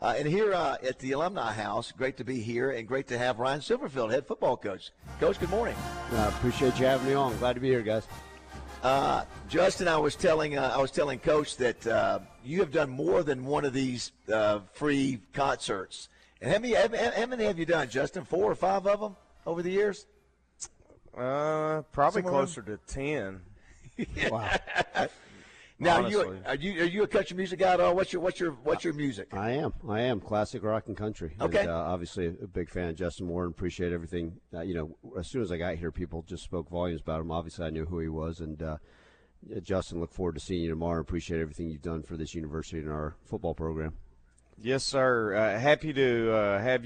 And here at the Alumni House, great to be here and great to have Ryan Silverfield, head football coach. Coach, good morning. Appreciate you having me on. Glad to be here, guys. Justin, I was telling Coach that you have done more than one of these free concerts. And how many have you done, Justin? 4 or 5 of them over the years? Probably closer to 10. Wow. Now, are you a country music guy at all? What's your music? I am classic rock and country. Okay. And, obviously a big fan of Justin Moore and appreciate everything. As soon as I got here, people just spoke volumes about him. Obviously, I knew who he was. And Justin, look forward to seeing you tomorrow. Appreciate everything you've done for this university and our football program. Yes, sir. Happy to have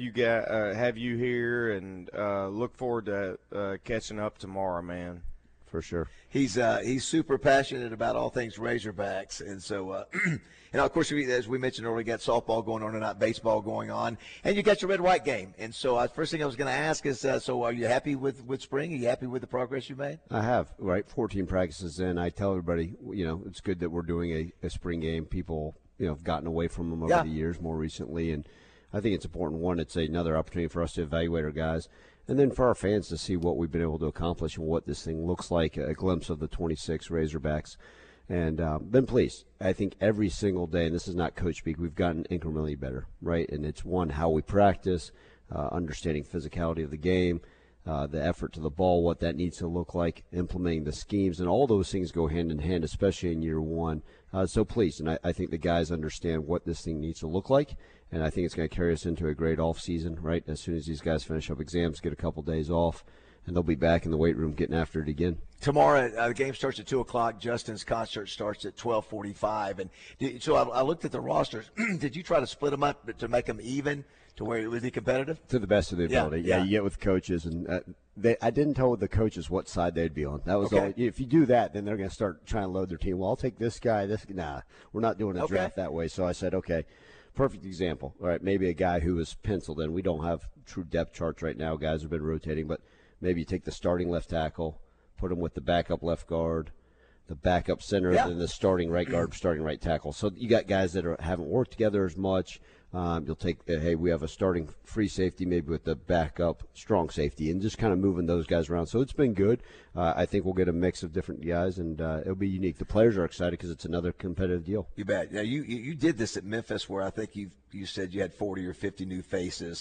you here, and look forward to catching up tomorrow, man. For sure. He's super passionate about all things Razorbacks, and so and of course, as we mentioned earlier, you got softball going on tonight, baseball going on, and you got your red-white game. And so first thing I was going to ask is, so are you happy with spring? Are you happy with the progress you made? I have, right? 14 practices in. I tell everybody, it's good that we're doing a spring game. People, have gotten away from them over the years more recently, and I think it's important. One, it's another opportunity for us to evaluate our guys. And then for our fans to see what we've been able to accomplish and what this thing looks like, a glimpse of the 26 Razorbacks. And been pleased. I think every single day, and this is not coach speak, we've gotten incrementally better, right? And it's, one, how we practice, understanding physicality of the game, the effort to the ball, what that needs to look like, implementing the schemes, and all those things go hand in hand, especially in year one. So pleased, and I think the guys understand what this thing needs to look like. And I think it's going to carry us into a great off season, right? As soon as these guys finish up exams, get a couple days off, and they'll be back in the weight room getting after it again. Tomorrow, the game starts at 2:00. Justin's concert starts at 12:45. And so I looked at the rosters. Did you try to split them up to make them even, to where it would be competitive? To the best of their ability. Yeah, you get with coaches, and I didn't tell the coaches what side they'd be on. That was all. If you do that, then they're going to start trying to load their team. Well, I'll take this guy. Nah, we're not doing a draft that way. So I said, okay. Perfect example. All right, maybe a guy who was penciled in. We don't have true depth charts right now. Guys have been rotating, but maybe you take the starting left tackle, put him with the backup left guard, the backup center, and the starting right guard, starting right tackle. So you got guys that haven't worked together as much. You'll take, we have a starting free safety maybe with the backup strong safety, and just kind of moving those guys around. So it's been good. I think we'll get a mix of different guys, and it'll be unique. The players are excited because it's another competitive deal. You bet. Now, you did this at Memphis, where I think you said you had 40 or 50 new faces.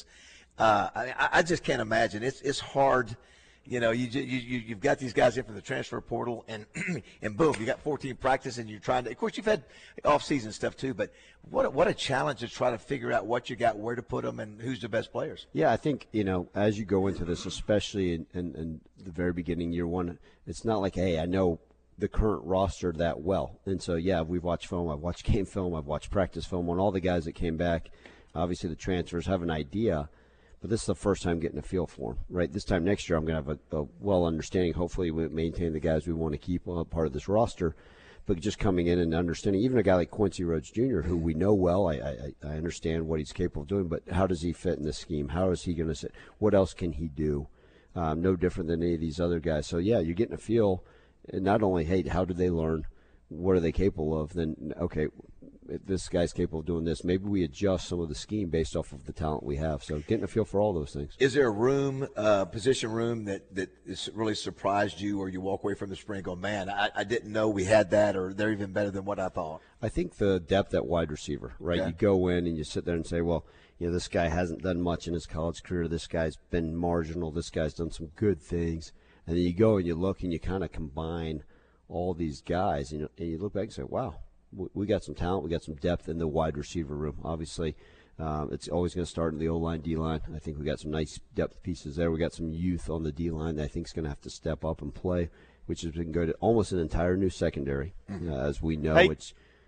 I just can't imagine. It's hard. You've got these guys in from the transfer portal, and and boom, you got 14 practice, and you're trying to. Of course, you've had off-season stuff too, but what a challenge to try to figure out what you got, where to put them, and who's the best players. Yeah, I think as you go into this, especially in the very beginning, year one, it's not like, hey, I know the current roster that well, and so we've watched film, I've watched game film, I've watched practice film on all the guys that came back. Obviously, the transfers have an idea. But this is the first time getting a feel for them, right? This time next year, I'm going to have a well understanding. Hopefully, we maintain the guys we want to keep part of this roster. But just coming in and understanding, even a guy like Quincy Rhodes Jr., who we know well, I understand what he's capable of doing, but how does he fit in this scheme? How is he going to sit? What else can he do? No different than any of these other guys. So, you're getting a feel, and not only, hey, how do they learn? What are they capable of? Then, okay, if this guy's capable of doing this, maybe we adjust some of the scheme based off of the talent we have. So getting a feel for all those things. Is there a room, position room that is really surprised you, or you walk away from the spring and go, man, I didn't know we had that, or they're even better than what I thought? I think the depth at wide receiver, right? Okay. You go in and you sit there and say, well, this guy hasn't done much in his college career. This guy's been marginal. This guy's done some good things. And then you go and you look and you kind of combine all these guys, and you look back and say, wow, we got some talent, we got some depth in the wide receiver room. Obviously, it's always going to start in the O-line, D-line. I think we got some nice depth pieces there. We got some youth on the D-line that I think is going to have to step up and play, which has been good. Almost an entire new secondary, as we know. Hey,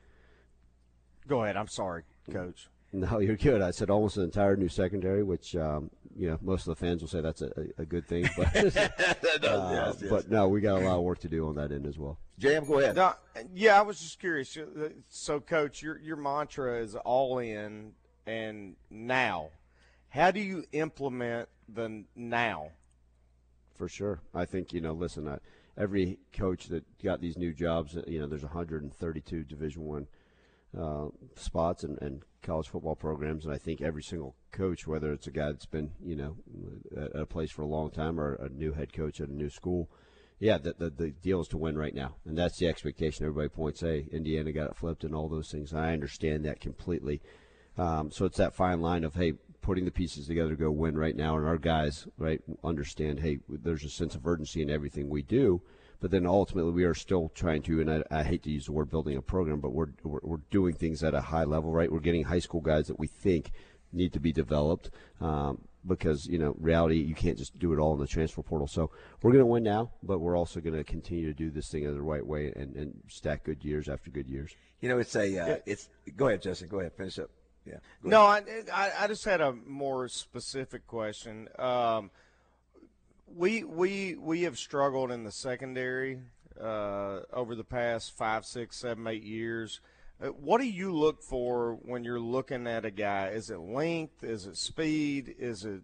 go ahead. I'm sorry, Coach. No, you're good. I said almost an entire new secondary, which most of the fans will say that's a good thing. But yes. But no, we got a lot of work to do on that end as well. JM, go ahead. No, I was just curious. So, Coach, your mantra is all in and now. How do you implement the now? For sure. I think, listen, every coach that got these new jobs, there's 132 Division I spots and college football programs, and I think every single coach, whether it's a guy that's been at a place for a long time or a new head coach at a new school, the deal is to win right now, and that's the expectation. Everybody points, hey, Indiana got it flipped and all those things. I understand that completely. So it's that fine line of, hey, putting the pieces together to go win right now, and our guys, right, understand, hey, there's a sense of urgency in everything we do, but then ultimately we are still trying to, and I hate to use the word building a program, but we're doing things at a high level, right? We're getting high school guys that we think need to be developed because, reality, you can't just do it all in the transfer portal. So we're going to win now, but we're also going to continue to do this thing the right way and stack good years after good years. It's go ahead, Justin. Go ahead, finish up. Yeah. No, I just had a more specific question. We have struggled in the secondary over the past 5, 6, 7, 8 years. What do you look for when you're looking at a guy? Is it length? Is it speed? Is it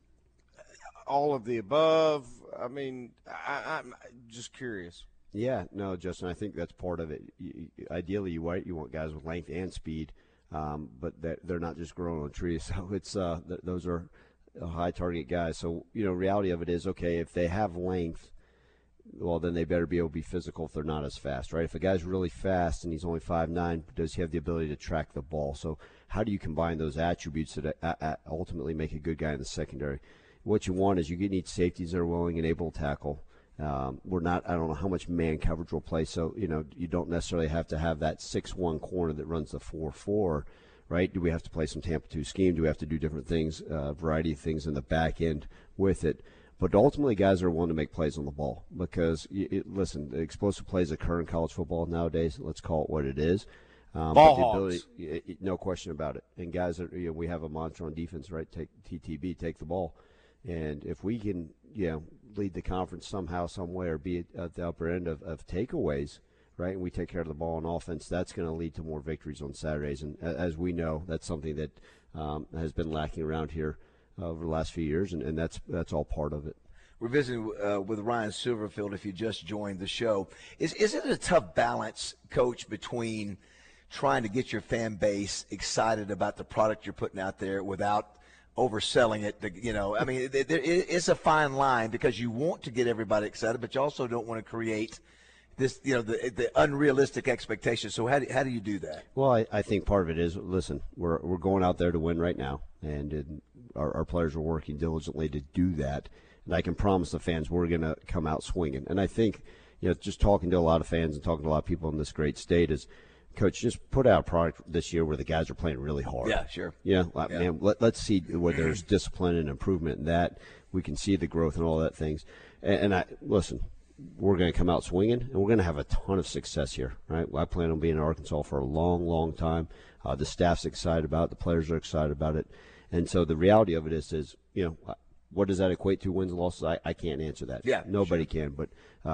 all of the above? I mean, I'm just curious. Yeah, no, Justin, I think that's part of it. Ideally, you want guys with length and speed. But they're not just growing on trees. So it's those are high target guys. So, reality of it is, okay, if they have length, well, then they better be able to be physical if they're not as fast, right? If a guy's really fast and he's only 5'9", does he have the ability to track the ball? So how do you combine those attributes that ultimately make a good guy in the secondary? What you want is you need safeties that are willing and able to tackle. I don't know how much man coverage will play, so you don't necessarily have to have that 6-1 corner that runs the 4-4, right? Do we have to play some Tampa 2 scheme? Do we have to do different things, variety of things in the back end with it? But ultimately, guys are willing to make plays on the ball because, listen, the explosive plays occur in college football nowadays. Let's call it what it is. Ball hogs. No question about it. And guys, we have a mantra on defense, right? Take TTB, take the ball. And if we can, lead the conference somehow, some way, or be at the upper end of takeaways, right, and we take care of the ball on offense, that's going to lead to more victories on Saturdays. And as we know, that's something that has been lacking around here over the last few years, and that's all part of it. We're visiting with Ryan Silverfield, if you just joined the show. Is it a tough balance, Coach, between trying to get your fan base excited about the product you're putting out there without overselling it? I mean, it's a fine line because you want to get everybody excited, but you also don't want to create this, the unrealistic expectations. So how do you do that? Well, I think part of it is, listen, we're going out there to win right now, and our players are working diligently to do that. And I can promise the fans we're going to come out swinging. And I think, just talking to a lot of fans and talking to a lot of people in this great state is, Coach, just put out a product this year where the guys are playing really hard. Yeah, sure. Man, let's see where there's discipline and improvement in that. We can see the growth and all that things. And listen, we're going to come out swinging, and we're going to have a ton of success here, right? I plan on being in Arkansas for a long, long time. The staff's excited about it. The players are excited about it. And so the reality of it is what does that equate to, wins and losses? I can't answer that. Yeah, nobody can. But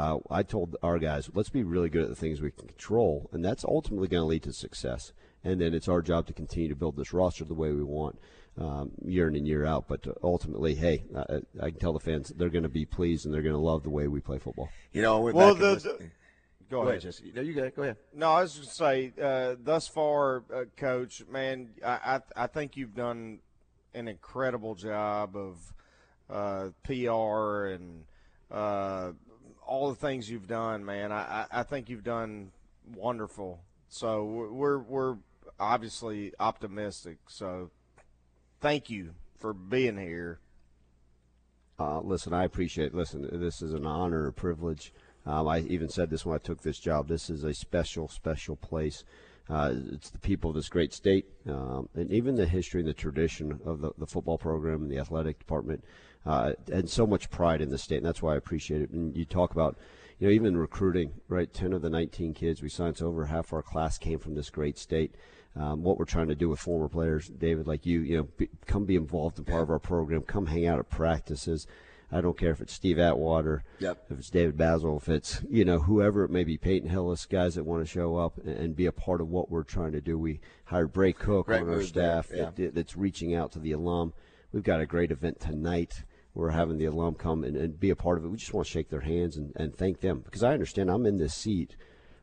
I told our guys, let's be really good at the things we can control, and that's ultimately going to lead to success. And then it's our job to continue to build this roster the way we want, year in and year out. But ultimately, hey, I can tell the fans they're going to be pleased and they're going to love the way we play football. Go ahead, Jesse. No, you go ahead. No, I was just going to say, thus far, Coach, man, I think you've done an incredible job of PR and all the things you've done, man. I think you've done wonderful. So we're obviously optimistic. So thank you for being here. Listen, I appreciate it. Listen, this is an honor, a privilege. I even said this when I took this job. This is a special, special place. It's the people of this great state, and even the history and the tradition of the football program and the athletic department, and so much pride in the state, and that's why I appreciate it. And you talk about, even recruiting, right? 10 of the 19 kids we signed, so over half our class came from this great state. What we're trying to do with former players, David, like come be involved in part of our program, come hang out at practices. I don't care if it's Steve Atwater, if it's David Basil, if it's, whoever it may be, Peyton Hillis, guys that want to show up and be a part of what we're trying to do. We hired Bray Cook on our staff that's reaching out to the alum. We've got a great event tonight. We're having the alum come and be a part of it. We just want to shake their hands and thank them, because I understand I'm in this seat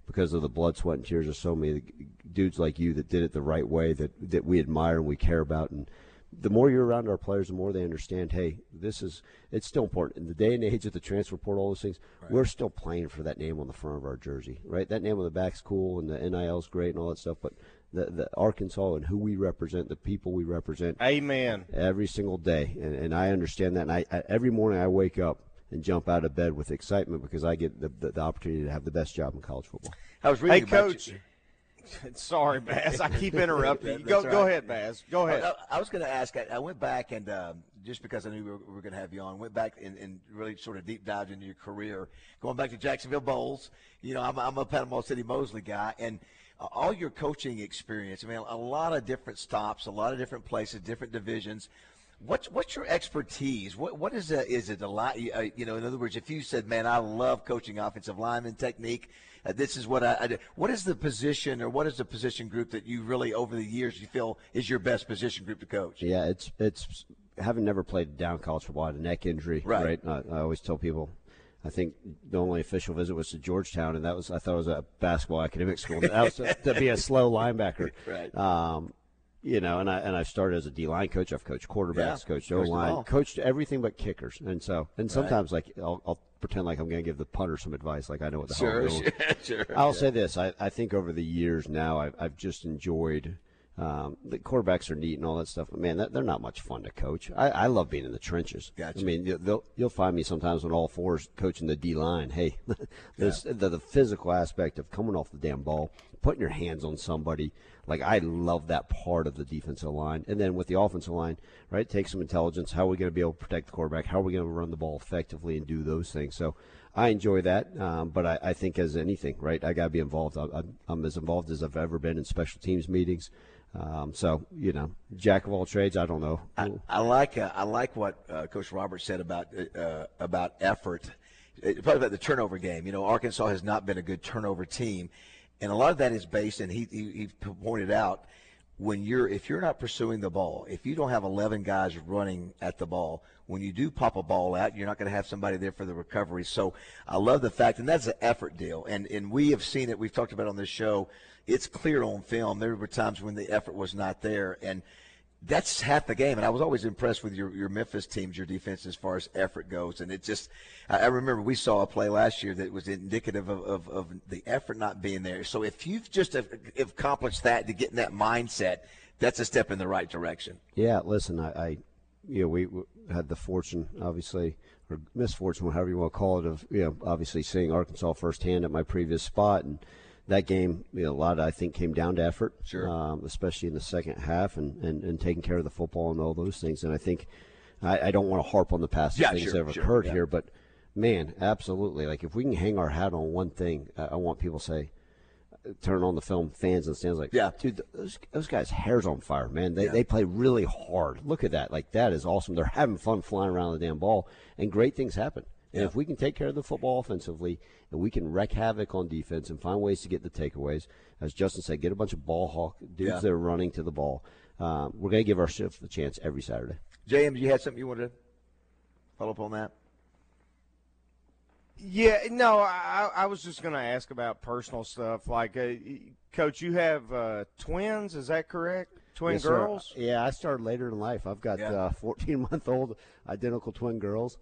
because of the blood, sweat, and tears of so many dudes like you that did it the right way, that we admire and we care about. And the more you're around our players, the more they understand, hey, it's still important. In the day and age of the transfer portal, all those things, we're still playing for that name on the front of our jersey, right? That name on the back's cool, and the NIL's great and all that stuff, but the Arkansas and who we represent, the people we represent. Amen. Every single day. And I understand that. And every morning I wake up and jump out of bed with excitement because I get the opportunity to have the best job in college football. I was reading Hey, about Coach. Sorry, Baz. I keep interrupting you. Go ahead, Baz. Go ahead. I was going to ask. I went back and just because I knew we were going to have you on, went back and really sort of deep dived into your career, going back to Jacksonville Bowls. I'm a Panama City Mosley guy, and all your coaching experience. I mean, a lot of different stops, a lot of different places, different divisions. What's your expertise? What is it? Is it a lot? In other words, if you said, "Man, I love coaching offensive lineman technique. This is what I do." What is the position, or what is the position group that you really, over the years, you feel is your best position group to coach? Yeah, it's having never played down college football, I had a neck injury. Right. I always tell people, I think the only official visit was to Georgetown, and I thought it was a basketball academic school. That was to be a slow linebacker. Right. And I started as a D-line coach. I've coached quarterbacks, coached O-line, coached everything but kickers. And sometimes like I'll pretend like I'm going to give the punter some advice, like I know what the hell I'm doing. Sure. I'll say this: I think over the years now, I've just enjoyed. The quarterbacks are neat and all that stuff, but man, they're not much fun to coach. I love being in the trenches. Gotcha. I mean, you'll find me sometimes on all fours coaching the D-line. Hey, there's the physical aspect of coming off the damn ball, putting your hands on somebody. Like, I love that part of the defensive line. And then with the offensive line, right, take some intelligence. How are we going to be able to protect the quarterback? How are we going to run the ball effectively and do those things? So I enjoy that, but I think as anything, right, I got to be involved. I'm as involved as I've ever been in special teams meetings. Jack of all trades. I don't know. I like what Coach Roberts said about effort. Probably about the turnover game. Arkansas has not been a good turnover team, and a lot of that is based. And he pointed out if you're not pursuing the ball, if you don't have 11 guys running at the ball, when you do pop a ball out, you're not going to have somebody there for the recovery. So I love the fact, and that's an effort deal. And we have seen it. We've talked about it on this show. It's clear on film. There were times when the effort was not there, and that's half the game. And I was always impressed with your Memphis teams, your defense, as far as effort goes. And I remember we saw a play last year that was indicative of the effort not being there. So if you've just accomplished that, to get in that mindset, that's a step in the right direction. Yeah, listen, we had the fortune, obviously, or misfortune, however you want to call it, of obviously seeing Arkansas firsthand at my previous spot, and that game, a lot, I think, came down to effort, sure. Especially in the second half and taking care of the football and all those things. And I think I don't want to harp on the past things that have occurred here, but, man, absolutely. Like, if we can hang our hat on one thing, I want people to say, turn on the film, fans in the stands, like, dude, those guys' hair's on fire, man. They play really hard. Look at that. Like, that is awesome. They're having fun flying around the damn ball, and great things happen. And if we can take care of the football offensively, and we can wreak havoc on defense and find ways to get the takeaways, as Justin said, get a bunch of ball hawk dudes that are running to the ball, we're going to give our shift a chance every Saturday. JM, you had something you wanted to follow up on that? Yeah, no, I was just going to ask about personal stuff. Like, Coach, you have twins, is that correct? Twin girls? Sir. Yeah, I started later in life. I've got 14-month-old identical twin girls.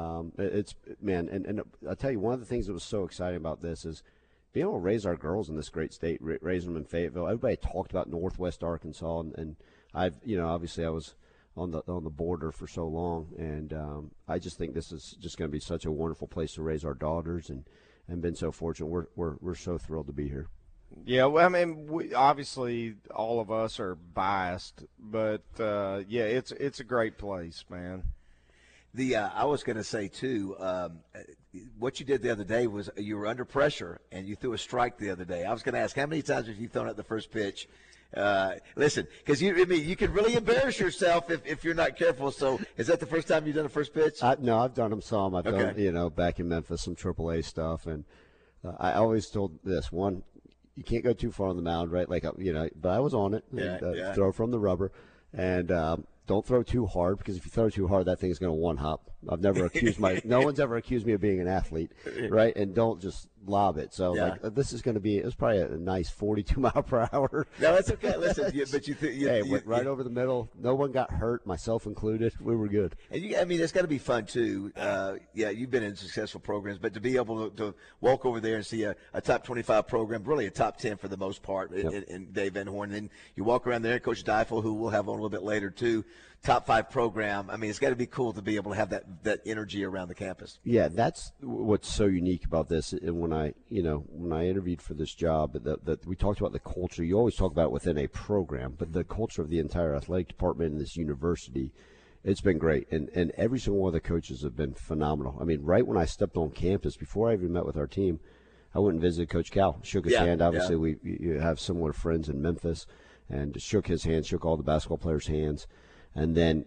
And I'll tell you, one of the things that was so exciting about this is being able to raise our girls in this great state, raise them in Fayetteville. Everybody talked about Northwest Arkansas, and I've, obviously I was on the border for so long, and I just think this is just going to be such a wonderful place to raise our daughters, and been so fortunate. We're so thrilled to be here. Yeah, well, I mean, obviously all of us are biased, but it's a great place, man. I was going to say too, what you did the other day was you were under pressure and you threw a strike the other day. I was going to ask, how many times have you thrown out the first pitch? Listen, because you could really embarrass yourself if you're not careful. So, is that the first time you've done a first pitch? No, I've done them some. I've done, back in Memphis, some AAA stuff, and I always told this one. You can't go too far on the mound, right? Like, but I was on it. Throw from the rubber. And don't throw too hard, because if you throw too hard, that thing's going to one hop. I've never accused no one's ever accused me of being an athlete, right? And don't just lob it. So this is going to be, it was probably a nice 42 mile per hour. No, that's okay. Listen, Went right over the middle. No one got hurt, myself included. We were good. And it's got to be fun too. You've been in successful programs, but to be able to walk over there and see a top 25 program, really a top 10 for the most part, in Dave Van Horn. And then you walk around there, Coach Deifel, who we'll have on a little bit later too, top 5 program. It's got to be cool to be able to have that energy around the campus. Yeah, that's what's so unique about this. And when I interviewed for this job, that we talked about the culture. You always talk about it within a program, but the culture of the entire athletic department in this university, it's been great. And every single one of the coaches have been phenomenal. Right when I stepped on campus, before I even met with our team, I went and visited Coach Cal, shook his hand. Obviously, we have similar friends in Memphis, and shook his hand, shook all the basketball players' hands. And then,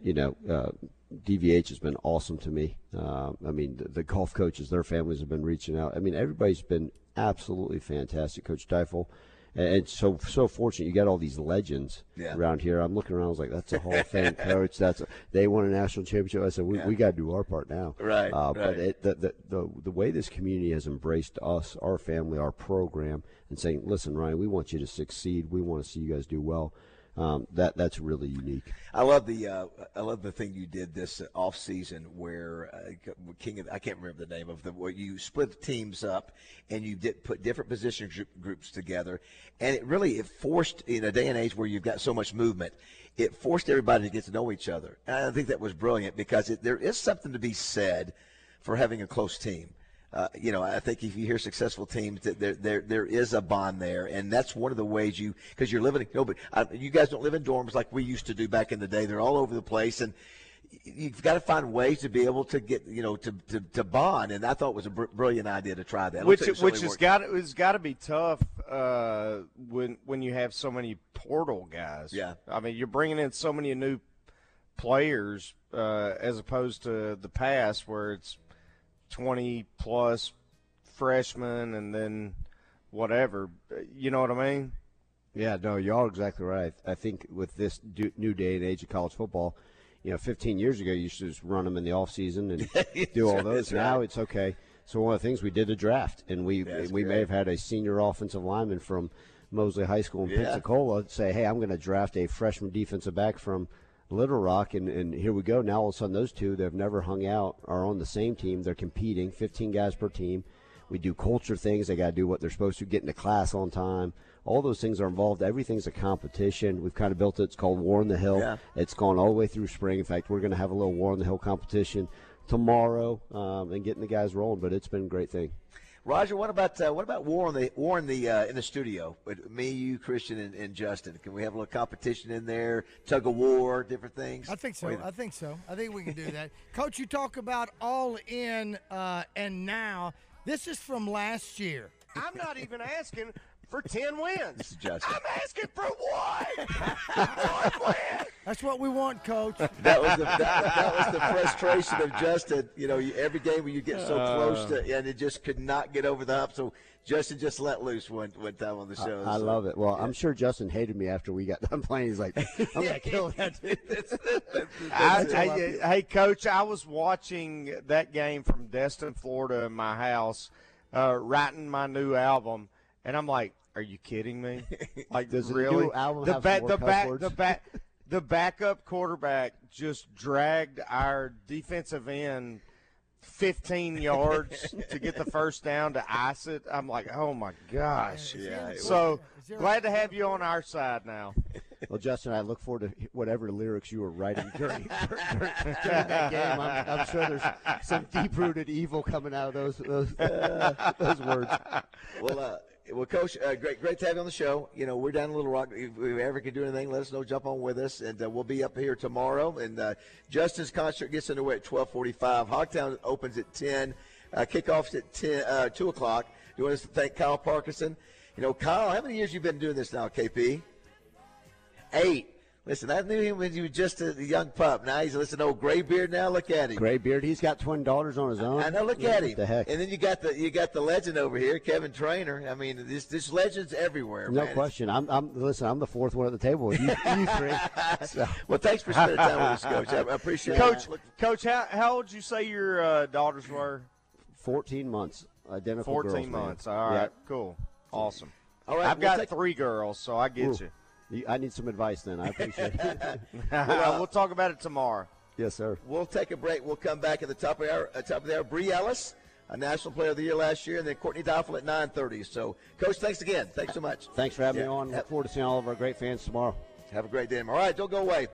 DVH has been awesome to me. The golf coaches, their families have been reaching out. Everybody's been absolutely fantastic. Coach Deifel, and so fortunate. You got all these legends around here. I'm looking around. I was like, that's a Hall of Fame coach. They won a national championship. I said, we got to do our part now. Right. But the way this community has embraced us, our family, our program, and saying, listen, Ryan, we want you to succeed. We want to see you guys do well. That's really unique. I love the thing you did this off season where I can't remember the name of where you split the teams up and you did put different position groups together, and it forced, in a day and age where you've got so much movement, it forced everybody to get to know each other. And I think that was brilliant, because there is something to be said for having a close team. I think if you hear successful teams, that there is a bond there, and that's one of the ways because you're living. You guys don't live in dorms like we used to do back in the day. They're all over the place, and you've got to find ways to be able to get to bond. And I thought it was a brilliant idea to try that. Which has got to be tough when you have so many portal guys. Yeah, you're bringing in so many new players as opposed to the past where it's 20-plus freshmen and then whatever. You know what I mean? Yeah, no, you're exactly right. I think with this new day and age of college football, 15 years ago, you should just run them in the off season and do all those. Now it's okay. So one of the things we did a draft, and we may have had a senior offensive lineman from Mosley High School in Pensacola say, hey, I'm going to draft a freshman defensive back from Little Rock, and here we go. Now all of a sudden those two that have never hung out are on the same team. They're competing, 15 guys per team. We do culture things. They got to do what they're supposed to, get into class on time. All those things are involved. Everything's a competition. We've kind of built it. It's called War on the Hill. Yeah. It's gone all the way through spring. In fact, we're going to have a little War on the Hill competition tomorrow and getting the guys rolling, but it's been a great thing. Roger, what about war in the studio? With me, you, Christian, and Justin. Can we have a little competition in there? Tug of war, different things. I think so. I think we can do that. Coach, you talk about all in and now. This is from last year. I'm not even asking for 10 wins. Justin. I'm asking for one. One win. That's what we want, Coach. That was the frustration of Justin. Every game when you get so close to, and it just could not get over the hump. So Justin just let loose one time on the show. I love it. Well, I'm sure Justin hated me after we got done playing. He's like, I'm going to kill that dude. Hey, Coach, I was watching that game from Destin, Florida in my house, writing my new album, and I'm like, are you kidding me? Like, does really? the new album have some more cuss words? The backup quarterback just dragged our defensive end 15 yards to get the first down to ice it. I'm like, oh my gosh. Yeah. So glad to have you on our side now. Well, Justin, I look forward to whatever lyrics you were writing during that game. I'm sure there's some deep-rooted evil coming out of those words. Well, Coach, great to have you on the show. We're down in Little Rock. If we ever can do anything, let us know. Jump on with us, and we'll be up here tomorrow. And Justin's concert gets underway at 12:45. Hogtown opens at 10. Kickoffs at 2 o'clock. You want us to thank Kyle Parkinson? Kyle, how many years you been doing this now, KP? 8. Listen, I knew him when he was just a young pup. Now he's an old gray beard. Now look at him. Gray beard. He's got twin daughters on his own. I know. Look at him. What the heck? And then you got the legend over here, Kevin Trainer. I mean, there's legends everywhere. No man. question. I'm the fourth one at the table with you three. So. Well, thanks for spending time with us, Coach. I appreciate Coach, it. Coach, how old did you say your daughters were? 14 months. Identical 14 girls, man. months. All right, cool, awesome. All right, I've we'll got take- 3 girls, so I get Ooh. you. I need some advice then. I appreciate it. We'll talk about it tomorrow. Yes, sir. We'll take a break. We'll come back at the top of the hour. Bree Ellis, a National Player of the Year last year, and then Courtney Doffel at 9:30. So, Coach, thanks again. Thanks so much. Thanks for having Yeah. me on. Look forward to seeing all of our great fans tomorrow. Have a great day. All right, don't go away.